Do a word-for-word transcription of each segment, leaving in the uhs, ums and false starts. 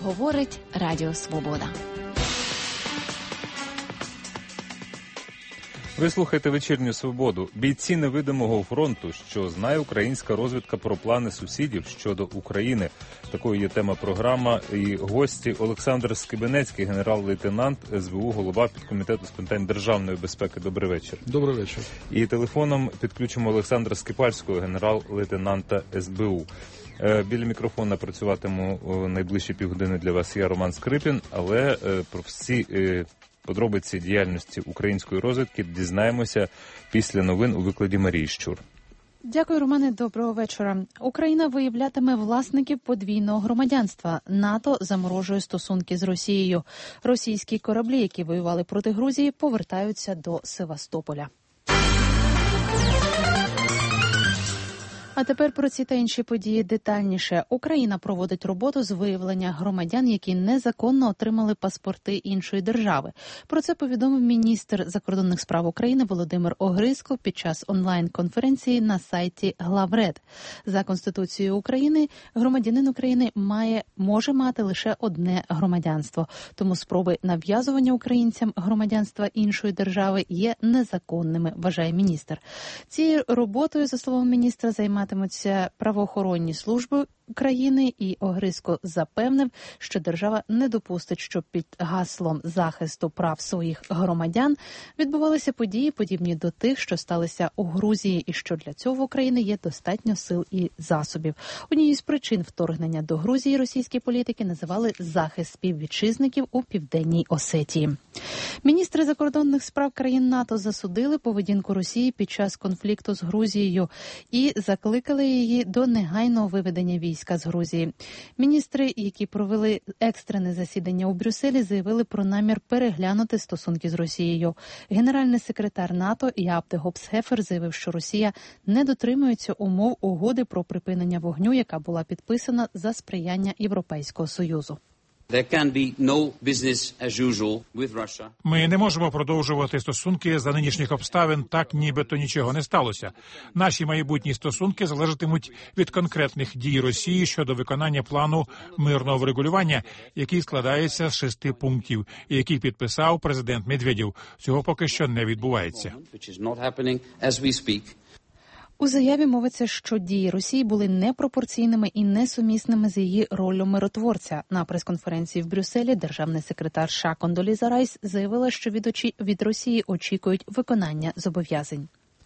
Говорить Радіо Свобода. Ви слухаєте «Вечірню Свободу». Бійці невидимого фронту, що знає українська розвідка про плани сусідів щодо України. Такою є тема програми. І гості Олександр Скибенецький, генерал-лейтенант ес бе у, голова підкомітету з питань державної безпеки. Добрий вечір. Добрий вечір. І телефоном підключимо Олександра Скипальського, генерал-лейтенанта ес бе у. Біля мікрофона працюватиму найближчі півгодини для вас я, Роман Скрипін, але про всі подробиці діяльності української розвідки дізнаємося після новин у викладі Марії Щур. Дякую, Романе. Доброго вечора. Україна виявлятиме власників подвійного громадянства. НАТО заморожує стосунки з Росією. Російські кораблі, які воювали проти Грузії, повертаються до Севастополя. А тепер про ці та інші події детальніше. Україна проводить роботу з виявлення громадян, які незаконно отримали паспорти іншої держави. Про це повідомив міністр закордонних справ України Володимир Огризко під час онлайн-конференції на сайті Главред. За Конституцією України громадянин України має, може мати лише одне громадянство. Тому спроби нав'язування українцям громадянства іншої держави є незаконними, вважає міністр. Цією роботою, за словом міністра, займатимуться правоохоронні служби країни, і Огризко запевнив, що держава не допустить, щоб під гаслом захисту прав своїх громадян відбувалися події, подібні до тих, що сталися у Грузії, і що для цього в Україні є достатньо сил і засобів. Однією з причин вторгнення до Грузії російські політики називали захист співвітчизників у Південній Осетії. Міністри закордонних справ країн НАТО засудили поведінку Росії під час конфлікту з Грузією і закликали її до негайного виведення війська з Грузії. Міністри, які провели екстрене засідання у Брюсселі, заявили про намір переглянути стосунки з Росією. Генеральний секретар НАТО Яап де Гопс-Гефер заявив, що Росія не дотримується умов угоди про припинення вогню, яка була підписана за сприяння Європейського Союзу. Ми не можемо продовжувати стосунки за нинішніх обставин так, нібито нічого не сталося. Наші майбутні стосунки залежатимуть від конкретних дій Росії щодо виконання плану мирного врегулювання, який складається з шести пунктів, і який підписав президент Медведєв. Цього поки що не відбувається. У заяві мовиться, що дії Росії були непропорційними і несумісними з її роллю миротворця. На прес-конференції в Брюсселі державний секретар США Кондоліза Райс заявила, що від, очі... від Росії очікують виконання зобов'язань.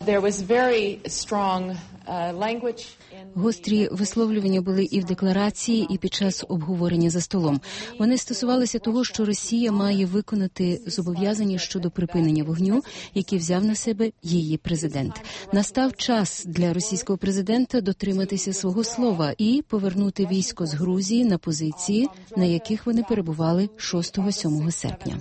Гострі висловлювання були і в декларації, і під час обговорення за столом. Вони стосувалися того, що Росія має виконати зобов'язання щодо припинення вогню, які взяв на себе її президент. Настав час для російського президента дотриматися свого слова і повернути військо з Грузії на позиції, на яких вони перебували шостого-сьомого серпня.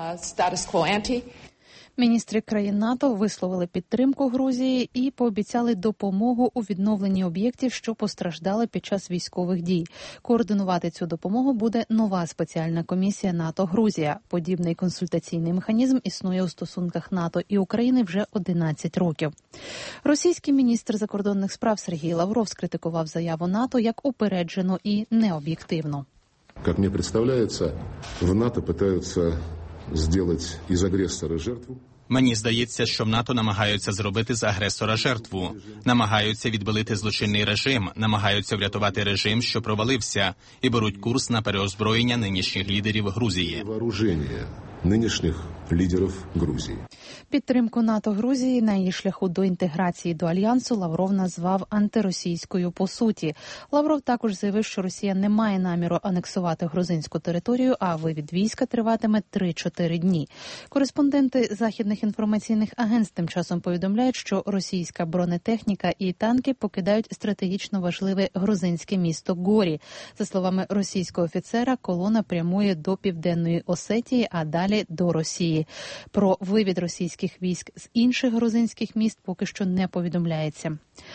Міністри країн НАТО висловили підтримку Грузії і пообіцяли допомогу у відновленні об'єктів, що постраждали під час військових дій. Координувати цю допомогу буде нова спеціальна комісія НАТО-Грузія. Подібний консультаційний механізм існує у стосунках НАТО і України вже одинадцять років. Російський міністр закордонних справ Сергій Лавров скритикував заяву НАТО як упереджену і необ'єктивну. Як мені представляється, в НАТО намагаються зробити із агресора жертву. Мені здається, що в НАТО намагаються зробити з агресора жертву. Намагаються відбілити злочинний режим, намагаються врятувати режим, що провалився, і беруть курс на переозброєння нинішніх лідерів Грузії. Вооруження нинішніх лідерів Грузії. Підтримку НАТО Грузії на її шляху до інтеграції до Альянсу Лавров назвав антиросійською по суті. Лавров також заявив, що Росія не має наміру анексувати грузинську територію, а вивід війська триватиме три-чотири дні. Кореспонденти західних інформаційних агентств тим часом повідомляють, що російська бронетехніка і танки покидають стратегічно важливе грузинське місто Горі. За словами російського офіцера, колона прямує до Південної Осетії, а далі до Росії. Про вивід російських військ з інших грузинських міст поки що не повідомляється.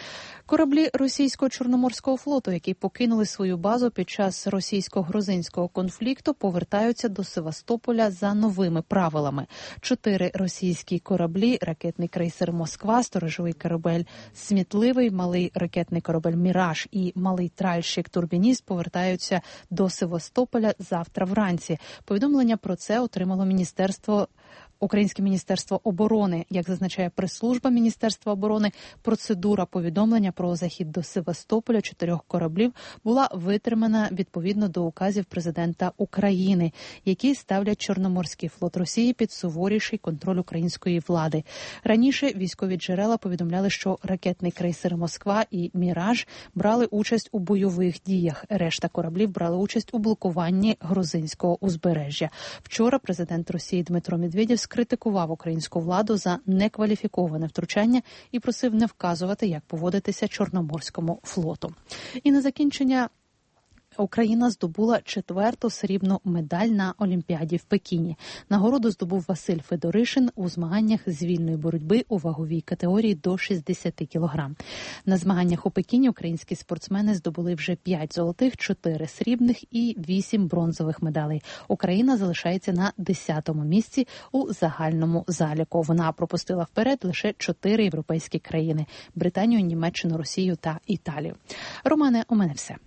Кораблі російського Чорноморського флоту, які покинули свою базу під час російсько-грузинського конфлікту, повертаються до Севастополя за новими правилами. Чотири російські кораблі, ракетний крейсер «Москва», сторожовий корабель «Смітливий», малий ракетний корабель «Міраж» і малий тральщик-турбініст повертаються до Севастополя завтра вранці. Повідомлення про це отримало Міністерство Українське Міністерство оборони. Як зазначає прес-служба Міністерства оборони, процедура повідомлення про захід до Севастополя чотирьох кораблів була витримана відповідно до указів президента України, які ставлять Чорноморський флот Росії під суворіший контроль української влади. Раніше військові джерела повідомляли, що ракетний крейсер «Москва» і «Міраж» брали участь у бойових діях. Решта кораблів брали участь у блокуванні грузинського узбережжя. Вчора президент Росії Дмитро Медведєв скритикував українську владу за некваліфіковане втручання і просив не вказувати, як поводитися Чорноморському флоту. І на закінчення Україна здобула четверту срібну медаль на Олімпіаді в Пекіні. Нагороду здобув Василь Федоришин у змаганнях з вільної боротьби у ваговій категорії до шістдесят кілограм. На змаганнях у Пекіні українські спортсмени здобули вже п'ять золотих, чотири срібних і вісім бронзових медалей. Україна залишається на десятому місці у загальному заліку. Вона пропустила вперед лише чотири європейські країни – Британію, Німеччину, Росію та Італію. Романе, у мене все.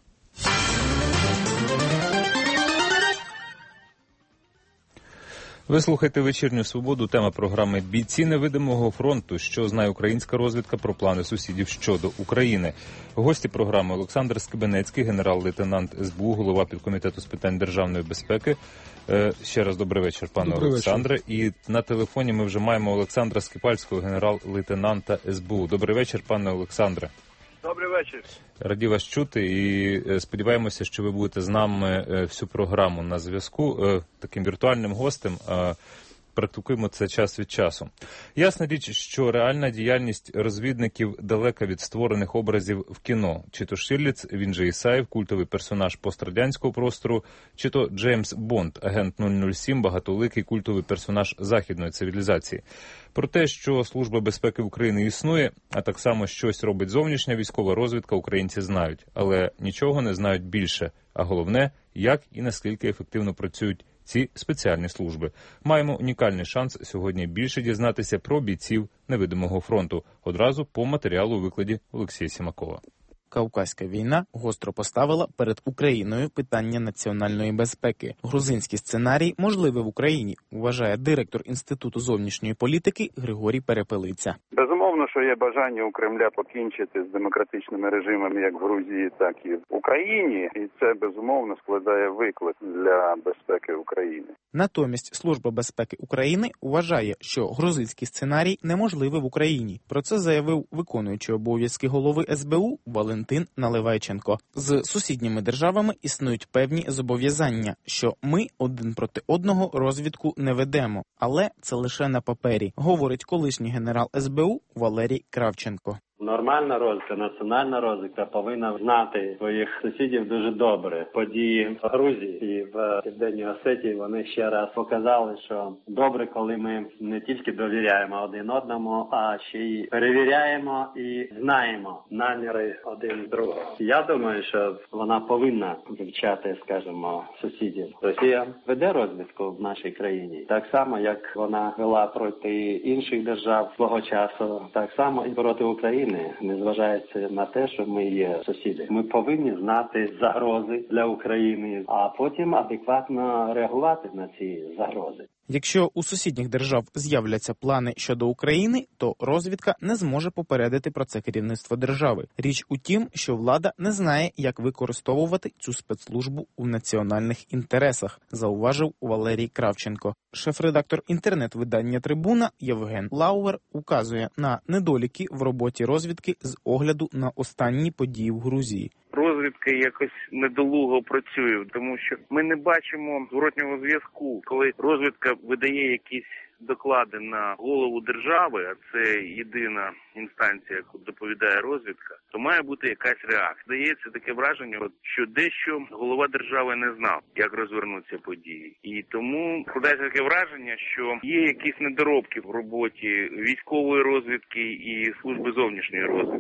Ви слухаєте «Вечірню свободу». Тема програми «Бійці невидимого фронту». Що знає українська розвідка про плани сусідів щодо України? Гості програми: Олександр Скибенецький, генерал-лейтенант ес бе у, голова підкомітету з питань державної безпеки. Ще раз добрий вечір, пане добрий Олександре. Вечір. І на телефоні ми вже маємо Олександра Скипальського, генерал-лейтенанта ес бе у. Добрий вечір, пане Олександре. Добрий вечір. Раді вас чути і сподіваємося, що ви будете з нами всю програму на зв'язку. Таким віртуальним гостем практикуємо це час від часу. Ясна річ, що реальна діяльність розвідників далека від створених образів в кіно. Чи то Штірліц, він же Ісаєв, культовий персонаж пострадянського простору, чи то Джеймс Бонд, агент нуль нуль сім, багатоликий культовий персонаж західної цивілізації. Про те, що Служба безпеки України існує, а так само щось робить зовнішня військова розвідка, українці знають. Але нічого не знають більше. А головне, як і наскільки ефективно працюють ці спеціальні служби. Маємо унікальний шанс сьогодні більше дізнатися про бійців невидимого фронту. Одразу по матеріалу у викладі Олексія Сімакова. Кавказька війна гостро поставила перед Україною питання національної безпеки. Грузинський сценарій можливий в Україні, вважає директор Інституту зовнішньої політики Григорій Перепелиця. Безумовно, що є бажання у Кремля покінчити з демократичними режимами як в Грузії, так і в Україні. І це, безумовно, складає виклик для безпеки України. Натомість Служба безпеки України вважає, що грузинський сценарій неможливий в Україні. Про це заявив виконуючий обов'язки голови ес бе у Валентин Наливайченко. З сусідніми державами існують певні зобов'язання, що ми один проти одного розвідку не ведемо. Але це лише на папері, говорить колишній генерал ес бе у Валерій Кравченко. Нормальна розвідка, національна розвідка повинна знати своїх сусідів дуже добре. Події в Грузії і в Південній Осетії, вони ще раз показали, що добре, коли ми не тільки довіряємо один одному, а ще й перевіряємо і знаємо наміри один другого. Я думаю, що вона повинна вивчати, скажімо, сусідів. Росія веде розвідку в нашій країні. Так само, як вона вела проти інших держав свого часу, так само і проти України. Незважаючи на те, що ми є сусіди. Ми повинні знати загрози для України, а потім адекватно реагувати на ці загрози. Якщо у сусідніх держав з'являться плани щодо України, то розвідка не зможе попередити про це керівництво держави. Річ у тім, що влада не знає, як використовувати цю спецслужбу у національних інтересах, зауважив Валерій Кравченко. Шеф-редактор інтернет-видання «Трибуна» Євген Лауер указує на недоліки в роботі розвідки з огляду на останні події в Грузії. Розвідка якось недолуго працює, тому що ми не бачимо зворотнього зв'язку. Коли розвідка видає якісь доклади на голову держави, а це єдина інстанція, яку доповідає розвідка, то має бути якась реакція. Здається таке враження, що дещо голова держави не знав, як розвернуться події. І тому складається таке враження, що є якісь недоробки в роботі військової розвідки і служби зовнішньої розвідки.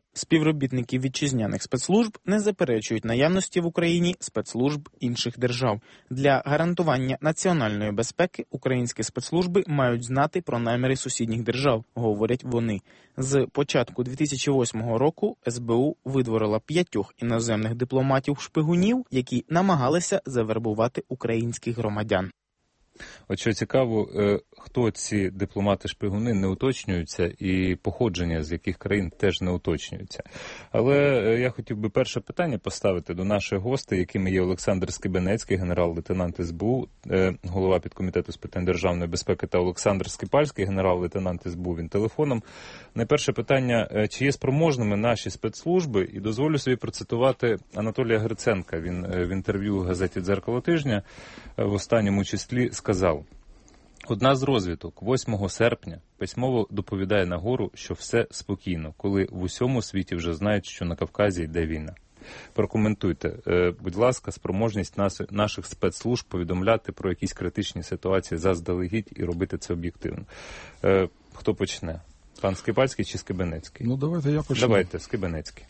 Співробітники вітчизняних спецслужб не заперечують наявності в Україні спецслужб інших держав. Для гарантування національної безпеки українські спецслужби мають знати про наміри сусідніх держав, говорять вони. З початку дві тисячі восьмого року ес бе у видворила п'ятьох іноземних дипломатів-шпигунів, які намагалися завербувати українських громадян. От що цікаво, хто ці дипломати-шпигуни, не уточнюються, і походження з яких країн теж не уточнюються. Але я хотів би перше питання поставити до наших гостей, якими є Олександр Скибенецький, генерал-лейтенант ес бе у, голова підкомітету з питань державної безпеки, та Олександр Скипальський, генерал-лейтенант ес бе у. Він телефоном. Найперше питання, чи є спроможними наші спецслужби, і дозволю собі процитувати Анатолія Гриценка. Він в інтерв'ю газеті «Дзеркало тижня» в останньому числі сказав: «Одна з розвідок восьмого серпня письмово доповідає нагору, що все спокійно, коли в усьому світі вже знають, що на Кавказі йде війна». Прокоментуйте, будь ласка, спроможність наших спецслужб повідомляти про якісь критичні ситуації заздалегідь і робити це об'єктивно. Хто почне? Пан Скипальський чи Скибенецький? Ну, давайте я почну. Давайте, Скибенецький.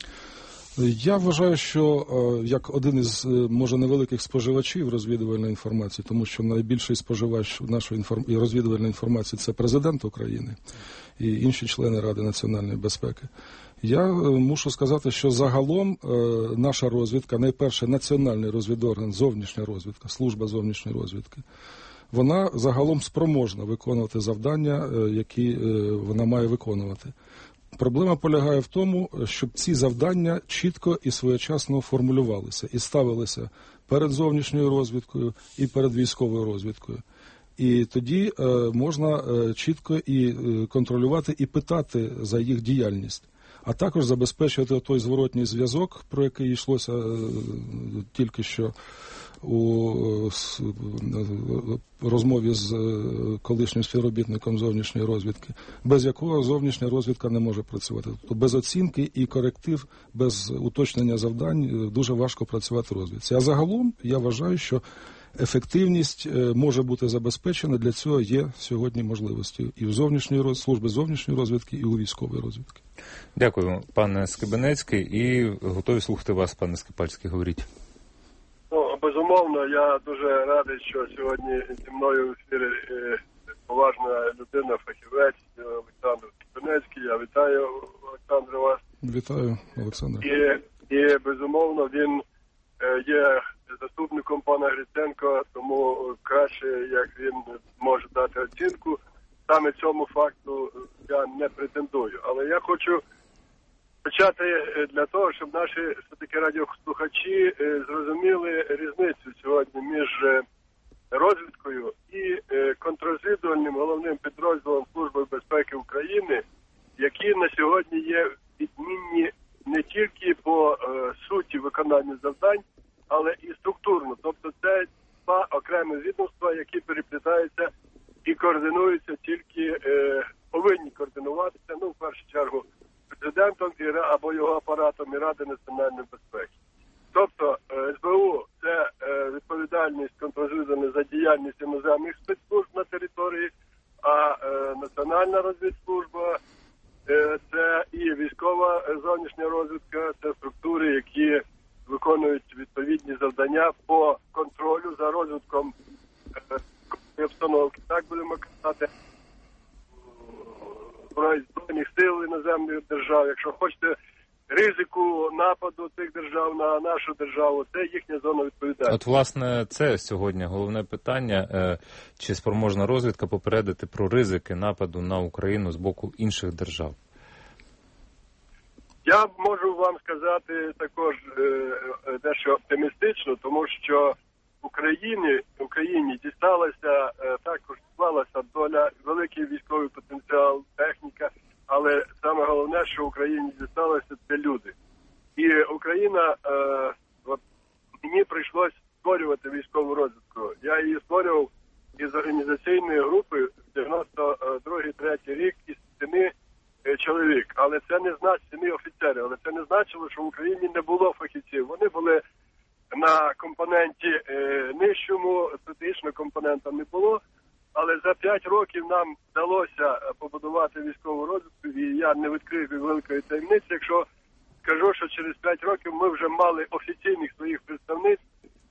Я вважаю, що як один із, може, невеликих споживачів розвідувальної інформації, тому що найбільший споживач нашої інформ... розвідувальної інформації – це президент України і інші члени Ради національної безпеки. Я мушу сказати, що загалом наша розвідка, найперше національний розвідорган, зовнішня розвідка, служба зовнішньої розвідки, вона загалом спроможна виконувати завдання, які вона має виконувати. Проблема полягає в тому, щоб ці завдання чітко і своєчасно формулювалися і ставилися перед зовнішньою розвідкою і перед військовою розвідкою. І тоді е, можна е, чітко і е, контролювати, і питати за їх діяльність. А також забезпечувати той зворотній зв'язок, про який йшлося е, тільки що у розмові з колишнім співробітником зовнішньої розвідки, без якого зовнішня розвідка не може працювати. Тобто без оцінки і коректив, без уточнення завдань дуже важко працювати розвідці. А загалом я вважаю, що ефективність може бути забезпечена, для цього є сьогодні можливості і в зовнішньої служби зовнішньої розвідки, і у військової розвідки. Дякую, пане Скибенецький, і готові слухати вас, пане Скипальський, говоріть. Ну, безумовно, я дуже радий, що сьогодні зі мною в ефірі поважна людина, фахівець Олександр Скибенецький. Я вітаю, Олександр, вас. Вітаю, Олександр. І, і безумовно, він є заступником пана Гриценка, тому краще, як він може дати оцінку, саме цьому факту я не претендую. Але я хочу почати для того, щоб наші все-таки радіослухачі зрозуміли різницю сьогодні між розвідкою і контррозвідувальним головним підрозділом Служби безпеки України, які на сьогодні є відмінні не тільки по суті виконання завдань, але і структурно. Тобто це два окремі відомства, які переплітаються і координуються, тільки е, повинні координуватися, ну, в першу чергу, президентом і, або його апаратом і Ради національної безпеки. Тобто ес бе у – це е, відповідальність контррозвідувальна за діяльність іноземних спецслужб на території, а е, Національна розвідслужба е, – це і військова зовнішня розвідка, це структури, які виконують відповідні завдання по контролю за розвитком е, обстановки. Так будемо казати, збройних сил іноземних держав. Якщо хочете ризику нападу цих держав на нашу державу, це їхня зона відповідальності. От, власне, це сьогодні головне питання. Чи спроможна розвідка попередити про ризики нападу на Україну з боку інших держав? Я можу вам сказати також дещо оптимістично, тому що Україні, Україні дісталася, також склалася доля, великий військовий потенціал, техніка, але саме головне, що Україні дісталося, це люди. І Україна, е, от мені прийшлось створювати військову розвідку. Я її створював із організаційної групи в дев'яносто другий третій рік із семи чоловік. Але це не значить, семи офіцерів, але це не значило, що в Україні не було фахівців. Вони були на компоненті е, нижчому, стратегічного компонента не було, але за п'ять років нам вдалося побудувати військову розвідку, і я не відкрию великої таємниці, якщо скажу, що через п'ять років ми вже мали офіційних своїх представниць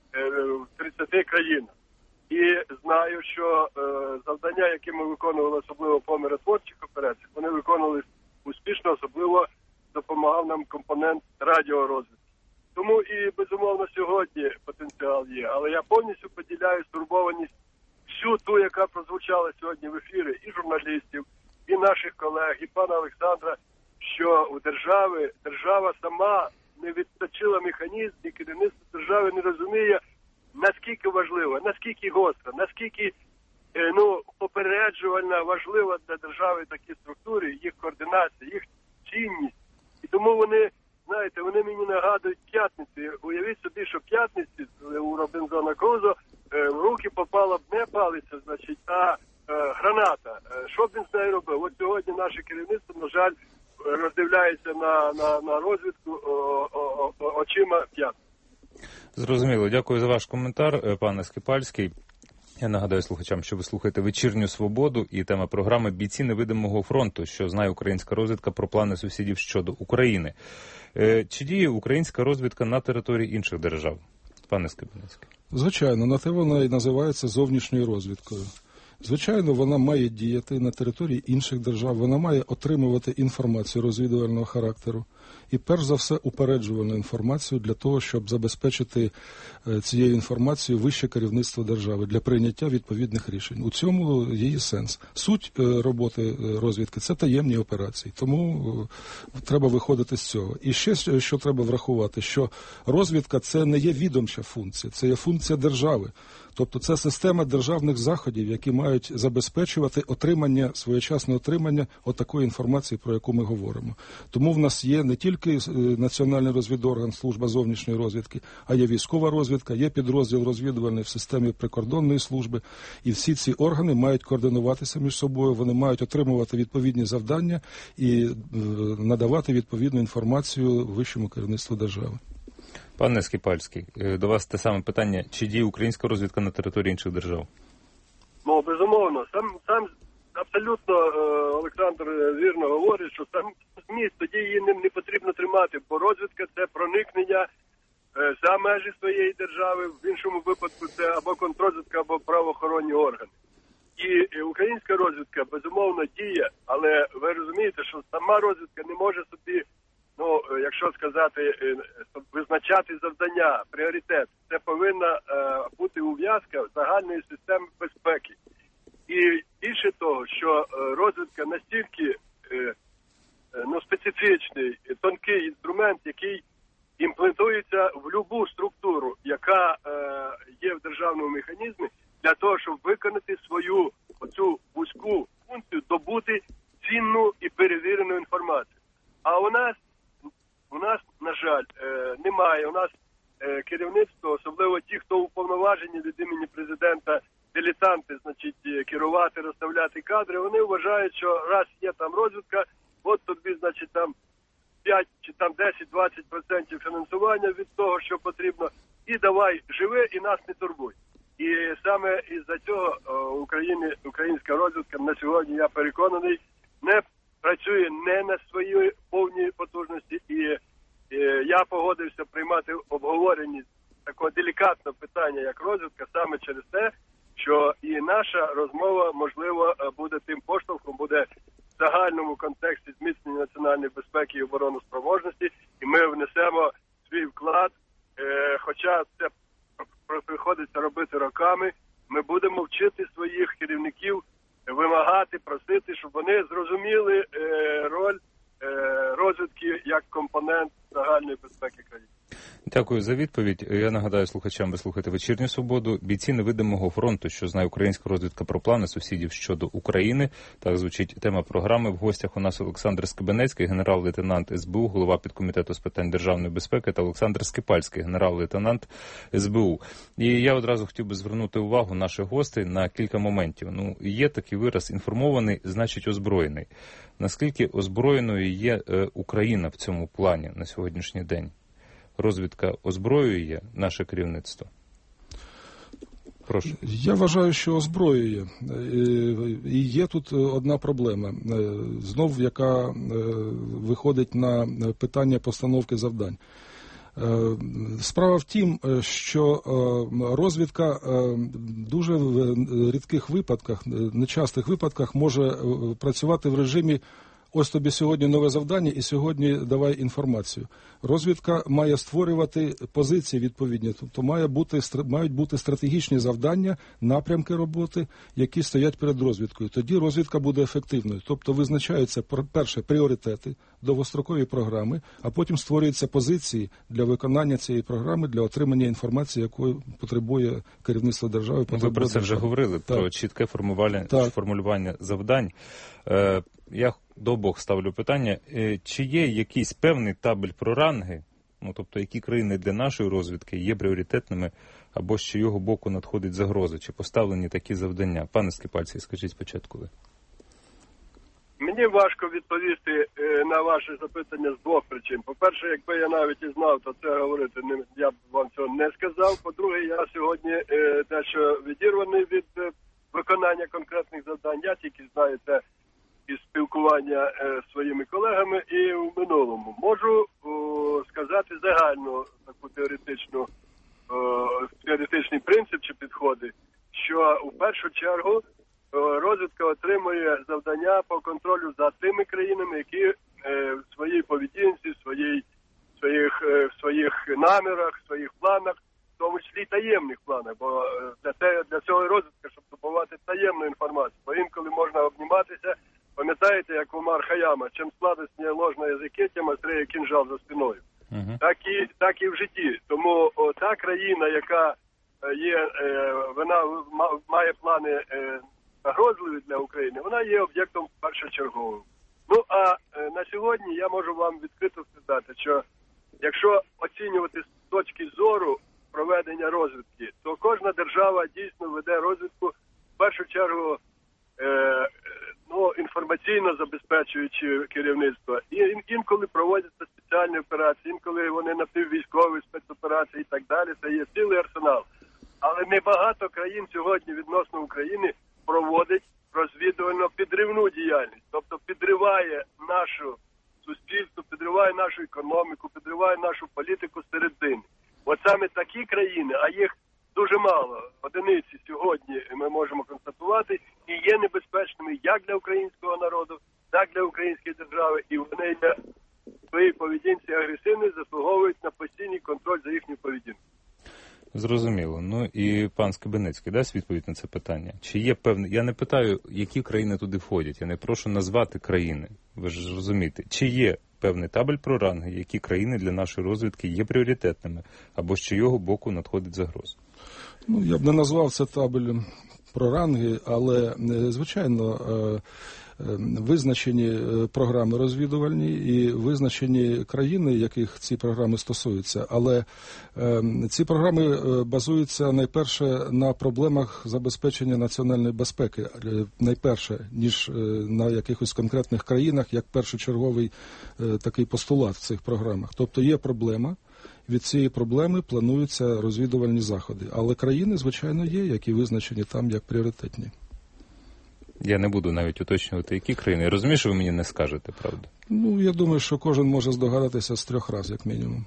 в тридцяти країнах. І знаю, що е, завдання, які ми виконували, особливо по миротворчих операціях, вони виконували успішно, особливо допомагав нам компонент радіорозвідки. Тому і, безумовно, сьогодні потенціал є. Але я повністю поділяю стурбованість всю ту, яка прозвучала сьогодні в ефірі, і журналістів, і наших колег, і пана Олександра, що у держави, держава сама не відточила механізм, і керівництво держави не розуміє, наскільки важливо, наскільки гостро, наскільки ну, попереджувально важливо для держави такі структури, їх координація, їх цінність. І тому вони, знаєте, вони мені нагадують п'ятниці. Уявіть собі, що п'ятниці у Робінзона Крузо в руки попала б не палиця, значить, а граната. Що б він з нею робив? От сьогодні наше керівництво, на жаль, роздивляється на, на, на розвідку о, о, о, очима п'ятниці. Зрозуміло. Дякую за ваш коментар, пане Скипальський. Я нагадаю слухачам, що ви слухаєте «Вечірню свободу» і тема програми «Бійці невидимого фронту», що знає українська розвідка про плани сусідів щодо України. Чи діє українська розвідка на території інших держав? Пане Скипальський. Звичайно, на те вона і називається зовнішньою розвідкою. Звичайно, вона має діяти на території інших держав, вона має отримувати інформацію розвідувального характеру і, перш за все, упереджувальну інформацію для того, щоб забезпечити цією інформацією вище керівництво держави для прийняття відповідних рішень. У цьому її сенс. Суть роботи розвідки – це таємні операції, тому треба виходити з цього. І ще, що треба врахувати, що розвідка – це не є відомча функція, це є функція держави. Тобто це система державних заходів, які мають забезпечувати отримання, своєчасне отримання отакої інформації, про яку ми говоримо. Тому в нас є не тільки Національний розвідорган, служба зовнішньої розвідки, а є військова розвідка, є підрозділ розвідувальний в системі прикордонної служби. І всі ці органи мають координуватися між собою, вони мають отримувати відповідні завдання і надавати відповідну інформацію вищому керівництву держави. Пане Скипальський, до вас те саме питання. Чи діє українська розвідка на території інших держав? Ну, безумовно. Сам, сам абсолютно Олександр вірно говорить, що сам зміст, тоді її не, не потрібно тримати, бо розвідка – це проникнення за межі своєї держави, в іншому випадку це або контррозвідка, або правоохоронні органи. І українська розвідка, безумовно, діє, але ви розумієте, що сама розвідка не може собі, ну, якщо сказати, визначати завдання, пріоритет. Це повинна е, бути ув'язка загальної системи безпеки. І більше того, що розвідка настільки е, ну, специфічний, тонкий інструмент, який імплементується в будь-яку структуру, яка е, є в державному механізмі, для того, щоб виконати свою оцю вузьку функцію, добути цінну і перевірену інформацію. А у нас У нас, на жаль, немає. У нас керівництво, особливо ті, хто уповноважені від імені президента, дилетанти, значить, керувати, розставляти кадри, вони вважають, що раз є там розвідка, от тобі, значить, там п'ять чи там десять-двадцять відсотків фінансування від того, що потрібно, і давай живи, і нас не турбуй. І саме із-за цього Україні, українська розвідка на сьогодні, я переконаний, не працює не на своїй повній потужності, і, і я погодився приймати обговорення такого делікатного питання, як розвідка, саме через те, що і наша розмова, можливо, буде тим поштовхом, буде в загальному контексті зміцнення національної безпеки і обороноспроможності, і ми внесемо свій вклад, е, хоча це приходиться робити роками, ми будемо вчити своїх керівників вимагати, просити, щоб вони зрозуміли е, роль е, розвідки як компонент загальної безпеки країни. Дякую за відповідь. Я нагадаю слухачам, ви слухаєте «Вечірню свободу». Бійці невидимого фронту, що знає українська розвідка про плани сусідів щодо України. Так звучить тема програми. В гостях у нас Олександр Скибенецький, генерал-лейтенант ес бе у, голова підкомітету з питань державної безпеки, та Олександр Скипальський, генерал-лейтенант ес бе у. І я одразу хотів би звернути увагу наших гостей на кілька моментів. Ну, є такий вираз «інформований, значить озброєний». Наскільки озброєною є е, Україна в цьому плані на сьогоднішній день? Розвідка озброює наше керівництво? Прошу. Я вважаю, що озброює. І є тут одна проблема, знов яка виходить на питання постановки завдань. Справа в тім, що розвідка дуже в рідких випадках, нечастих випадках може працювати в режимі «ось тобі сьогодні нове завдання і сьогодні давай інформацію». Розвідка має створювати позиції відповідні, тобто має бути, мають бути стратегічні завдання, напрямки роботи, які стоять перед розвідкою. Тоді розвідка буде ефективною. Тобто визначаються, перше, пріоритети, довгострокові програми, а потім створюються позиції для виконання цієї програми, для отримання інформації, якою потребує керівництво держави. Ви про це вже говорили, так. Про чітке формулювання, формулювання завдань. Е, я до обох ставлю питання, чи є якийсь певний табель про ранги, ну, тобто які країни для нашої розвідки є пріоритетними, або з чийого боку надходить загроза, чи поставлені такі завдання? Пане Скипальський, скажіть спочатку ви. Мені важко відповісти на ваше запитання з двох причин. По-перше, якби я навіть і знав, то це говорити не, я б вам цього не сказав. По-друге, я сьогодні дещо відірваний від виконання конкретних завдань. Я тільки знаю це із спілкування е, своїми колегами і в минулому. Можу о, сказати загальну таку теоретичну, о, теоретичний принцип чи підходи, що у першу чергу о, розвідка отримує завдання по контролю за тими країнами, які е, в своїй поведінці, в своїй, своїх, е, в своїх намірах, в своїх планах, в тому числі таємних планах, бо е, для, те, для цього розвідка, щоб добувати таємну інформацію, бо інколи можна обніматися. Пам'ятаєте, як Омар Хаяма, чим сладостніє ложна язики, тим остріє кінжал за спиною. Uh-huh. Так і, так і в житті. Тому о, та країна, яка є, е, вона має плани е, загрозливі для України, вона є об'єктом першочерговим. Ну, а е, на сьогодні я можу вам відкрито сказати, що якщо оцінювати з точки зору проведення розвідки, то кожна держава дійсно веде розвідку в першу чергу е, ну, інформаційно забезпечуючи керівництво. І інколи проводяться спеціальні операції, інколи вони напіввійськові спецоперації і так далі. Це є цілий арсенал. Але небагато країн сьогодні відносно України проводить розвідувально підривну діяльність. Тобто підриває нашу суспільство, підриває нашу економіку, підриває нашу політику середини. От саме такі країни, а їх дуже мало, одиниці сьогодні ми можемо констатувати, і є небезпечними як для українського народу, так і для української держави, і вони для своєї поведінці агресивні заслуговують на постійний контроль за їхню поведінку. Зрозуміло. Ну і пан Скибенецький дасть відповідь на це питання? Чи є певний... Я не питаю, які країни туди входять, я не прошу назвати країни, ви ж розумієте. Чи є певний табель про ранги, які країни для нашої розвідки є пріоритетними, або з чийого боку надходить загроза? Ну, я б не назвав це табелем про ранги, але, звичайно, визначені програми розвідувальні і визначені країни, яких ці програми стосуються. Але ці програми базуються найперше на проблемах забезпечення національної безпеки, найперше, ніж на якихось конкретних країнах, як першочерговий такий постулат в цих програмах. Тобто є проблема, від цієї проблеми плануються розвідувальні заходи. Але країни, звичайно, є, які визначені там як пріоритетні. Я не буду навіть уточнювати, які країни. Я розумію, що ви мені не скажете, правда? Ну, я думаю, що кожен може здогадатися з трьох разів, як мінімум.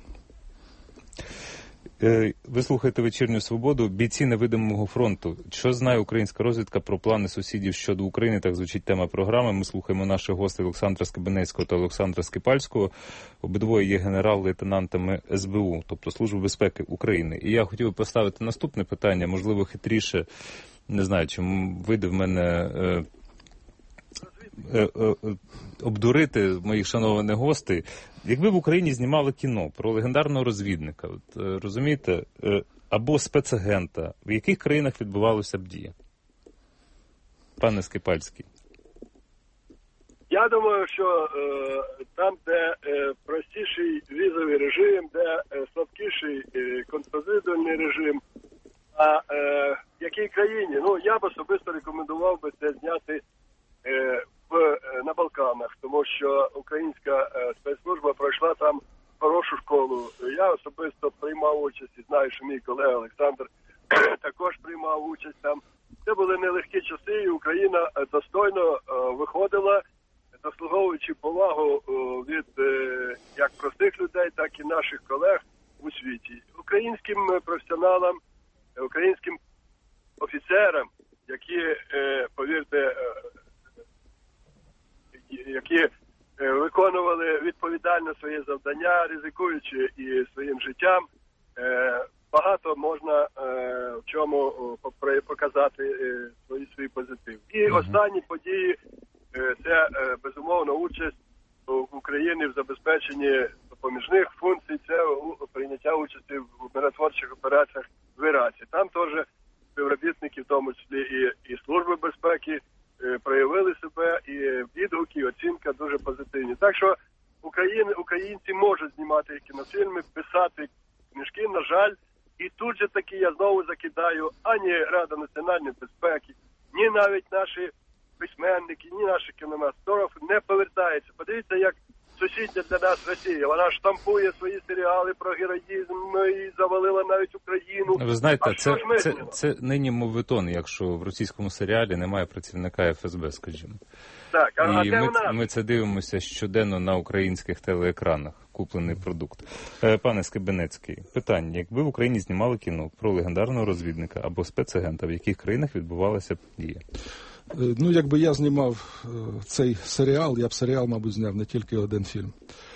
Ви слухаєте «Вечірню Свободу». Бійці невидимого фронту. Що знає українська розвідка про плани сусідів щодо України? Так звучить тема програми. Ми слухаємо наших гостей Олександра Скибенецького та Олександра Скипальського. Обидвоє є генерал-лейтенантами ес бе у, тобто Служби безпеки України. І я хотів би поставити наступне питання, можливо, хитріше. Не знаю, чи вийде в мене е, е, е, обдурити моїх шанованих гостей. Якби в Україні знімали кіно про легендарного розвідника, от, е, розумієте, е, або спецагента, в яких країнах відбувалося б дія? Пане Скипальський. Я думаю, що е, там, де е, простіший візовий режим, де е, слабкіший е, контррозвідувальний режим, а е, в якій країні? Ну, я б особисто рекомендував би це зняти е, в, е, на Балканах, тому що українська е, спецслужба пройшла там хорошу школу. Я особисто приймав участь і знаю, що мій колега Олександр також приймав участь там. Це були нелегкі часи, і Україна достойно виходила, заслуговуючи повагу від як простих людей, так і наших колег у світі. Українським професіоналам, українським офіцерам, які, повірте, які виконували відповідально свої завдання, ризикуючи і своїм життям, багато можна в чому показати свої свої позитив. І останні події – це, безумовно, участь України в забезпеченні допоміжних функцій, це прийняття участі в миротворчих операціях в Іраці. Там теж співробітники, в тому числі і, і Служби безпеки, проявили себе, і відгуки, і оцінка дуже позитивні. Так що Україн, українці можуть знімати кінофільми, писати книжки, на жаль, і тут же таки я знову закидаю, ані Рада національної безпеки, ні навіть наші письменники, ні наші кінематографи не повертаються. Подивіться, як сусідня для нас Росія. Вона штампує свої серіали про героїзм і завалила навіть Україну. Ви знаєте, це, це, це нині мовитон, якщо в російському серіалі немає працівника еф ес бе, скажімо. Так, а і де ми, вона? ми це дивимося щоденно на українських телеекранах, куплений продукт. Пане Скибенецький, питання. Якби в Україні знімали кіно про легендарного розвідника або спецагента, в яких країнах відбувалася подія? Ну, якби я знімав цей серіал, я б серіал, мабуть, зняв, не тільки один фільм.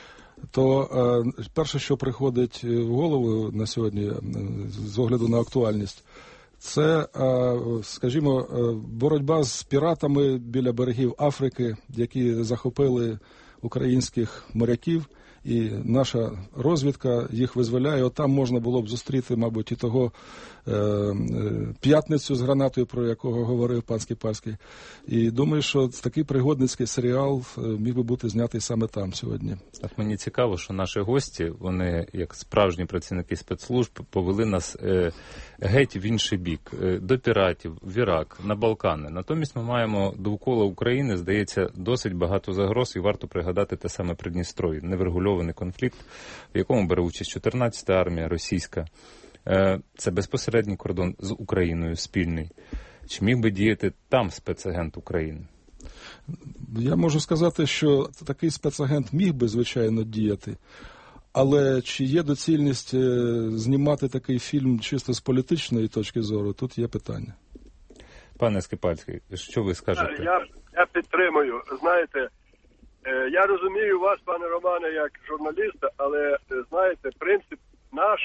То е, перше, що приходить в голову на сьогодні, з огляду на актуальність, це, е, скажімо, боротьба з піратами біля берегів Африки, які захопили українських моряків, і наша розвідка їх визволяє. От там можна було б зустріти, мабуть, і того е, п'ятницю з гранатою, про якого говорив пан Скипальський. І думаю, що такий пригодницький серіал міг би бути знятий саме там сьогодні. Так, мені цікаво, що наші гості, вони, як справжні працівники спецслужб, повели нас е, геть в інший бік, е, до піратів, в Ірак, на Балкани. Натомість ми маємо довкола України, здається, досить багато загроз, і варто пригадати те саме Придністров'я, неврегульований конфлікт, в якому бере участь чотирнадцята армія російська. Е, це безпосередній кордон з Україною, спільний. Чи міг би діяти там спецагент України? Я можу сказати, що такий спецагент міг би, звичайно, діяти. Але чи є доцільність знімати такий фільм чисто з політичної точки зору, тут є питання. Пане Скипальський, що ви скажете? Я, я підтримую. Знаєте, я розумію вас, пане Романе, як журналіста, але, знаєте, принцип наш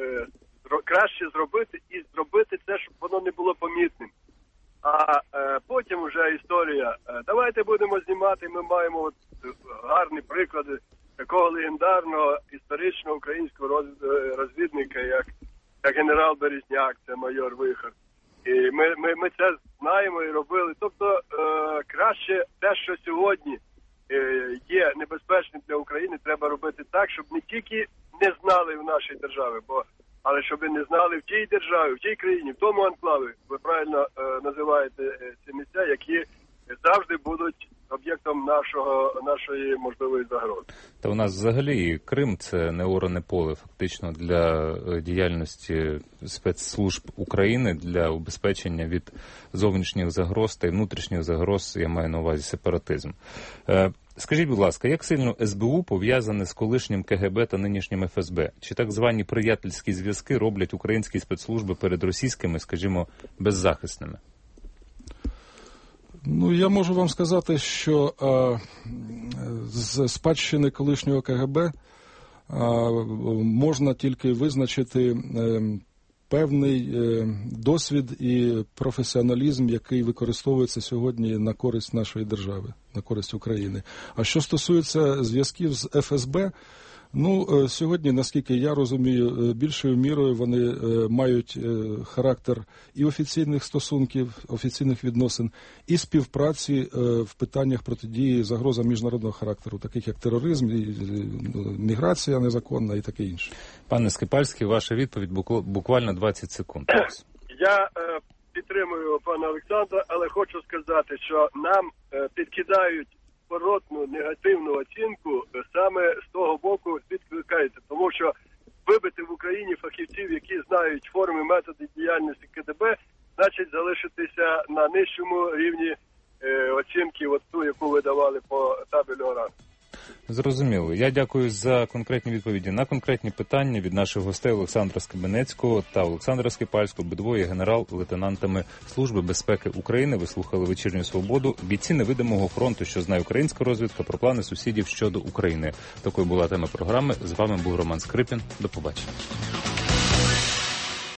краще зробити і зробити це, щоб воно не було помітним. А е, потім вже історія. Е, давайте будемо знімати, ми маємо от, гарні приклади такого легендарного історичного українського роз, розвідника, як, як генерал Березняк, це майор Вихор. І ми, ми, ми це знаємо і робили. Тобто е, краще те, що сьогодні е, є небезпечним для України, треба робити так, щоб не тільки не знали в нашій державі, бо але щоб ви не знали в тій державі, в тій країні, в тому анклаві, ви правильно е, називаєте е, ці місця, які завжди будуть об'єктом нашого, нашої можливої загрози. Та у нас взагалі Крим – це неоране поле фактично для діяльності спецслужб України, для убезпечення від зовнішніх загроз та й внутрішніх загроз, я маю на увазі сепаратизм. Е, Скажіть, будь ласка, як сильно ес бе у пов'язане з колишнім ке ге бе та нинішнім еф ес бе? Чи так звані приятельські зв'язки роблять українські спецслужби перед російськими, скажімо, беззахисними? Ну, я можу вам сказати, що а, з спадщини колишнього ке ге бе а, можна тільки визначити а, певний е, досвід і професіоналізм, який використовується сьогодні на користь нашої держави, на користь України. А що стосується зв'язків з еф ес бе, ну, сьогодні, наскільки я розумію, більшою мірою вони мають характер і офіційних стосунків, офіційних відносин, і співпраці в питаннях протидії загрозам міжнародного характеру, таких як тероризм, міграція незаконна і таке інше. Пане Скипальський, ваша відповідь буквально двадцять секунд. Я е, підтримую пана Олександра, але хочу сказати, що нам е, підкидають поворотну негативну оцінку саме з того боку, звідки ви кажете. Тому що вибити в Україні фахівців, які знають форми, методи діяльності КДБ, значить залишитися на нижчому рівні е, оцінки, от ту, яку ви давали по табелю ОРАН. Зрозуміло. Я дякую за конкретні відповіді на конкретні питання від наших гостей Олександра Скибенецького та Олександра Скипальського, обидвоє генерал-лейтенантами Служби безпеки України. Ви слухали «Вечірню свободу». Бійці невидимого фронту, що знає українська розвідка, про плани сусідів щодо України. Такою була тема програми. З вами був Роман Скрипін. До побачення.